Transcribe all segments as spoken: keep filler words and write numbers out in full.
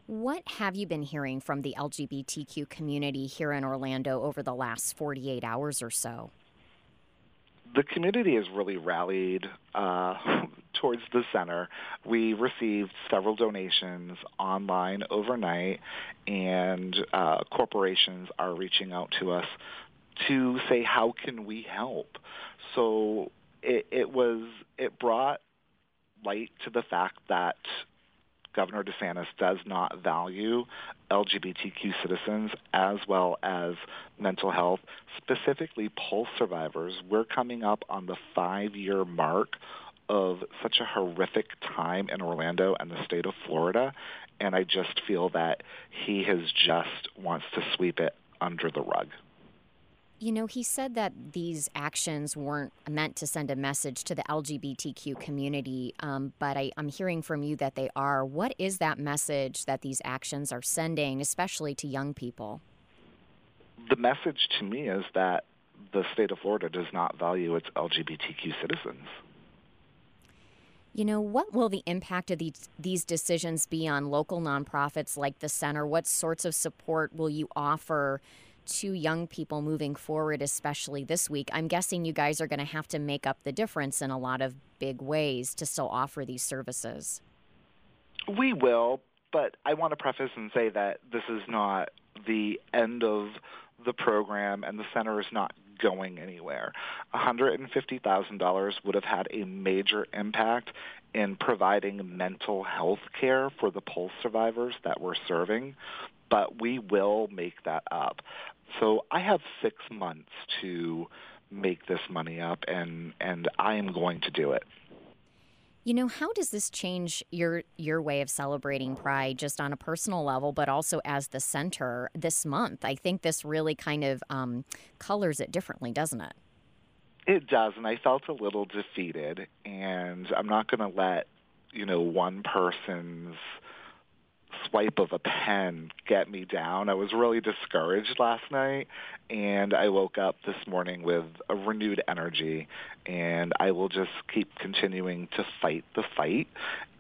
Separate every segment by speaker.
Speaker 1: What have you been hearing from the L G B T Q community here in Orlando over the last forty-eight hours or so?
Speaker 2: The community has really rallied uh, towards the center. We received several donations online overnight, and uh, corporations are reaching out to us to say, how can we help? So it, it was it brought light to the fact that Governor DeSantis does not value L G B T Q citizens as well as mental health, specifically Pulse survivors. We're coming up on the five-year mark of such a horrific time in Orlando and the state of Florida, and I just feel that he has just wants to sweep it under the rug.
Speaker 1: You know, he said that these actions weren't meant to send a message to the L G B T Q community, um, but I, I'm hearing from you that they are. What is that message that these actions are sending, especially to young people?
Speaker 2: The message to me is that the state of Florida does not value its L G B T Q citizens.
Speaker 1: You know, what will the impact of these, these decisions be on local nonprofits like the center? What sorts of support will you offer to young people moving forward, especially this week? I'm guessing you guys are going to have to make up the difference in a lot of big ways to still offer these services.
Speaker 2: We will, but I want to preface and say that this is not the end of the program, and the center is not going anywhere. one hundred fifty thousand dollars would have had a major impact in providing mental health care for the Pulse survivors that we're serving, but we will make that up. So I have six months to make this money up, and, and I am going to do it.
Speaker 1: You know, how does this change your your way of celebrating Pride, just on a personal level, but also as the center this month? I think this really kind of um, colors it differently, doesn't it?
Speaker 2: It does, and I felt a little defeated, and I'm not going to let, you know, one person's swipe of a pen get me down. I was really discouraged last night, and I woke up this morning with a renewed energy, and I will just keep continuing to fight the fight.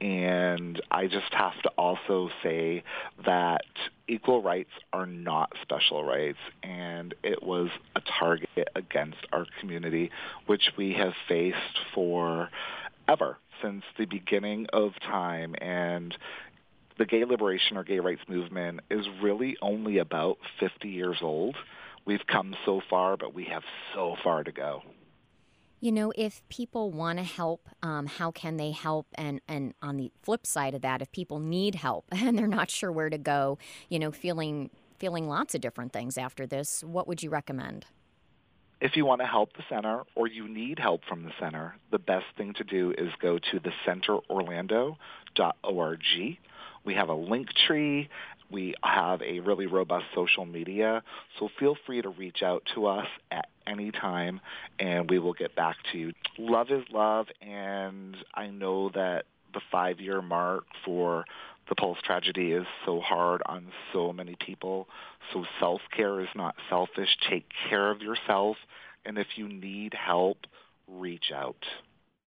Speaker 2: And I just have to also say that equal rights are not special rights, and it was a target against our community, which we have faced for ever since the beginning of time. And the gay liberation or gay rights movement is really only about fifty years old. We've come so far, but we have so far to go.
Speaker 1: You know, if people want to help, um, how can they help? And, and on the flip side of that, if people need help and they're not sure where to go, you know, feeling feeling lots of different things after this, what would you recommend?
Speaker 2: If you want to help the center or you need help from the center, the best thing to do is go to the center orlando dot org. We have a link tree. We have a really robust social media. So feel free to reach out to us at any time, and we will get back to you. Love is love, and I know that the five-year mark for the Pulse tragedy is so hard on so many people. So self-care is not selfish. Take care of yourself, and if you need help, reach out.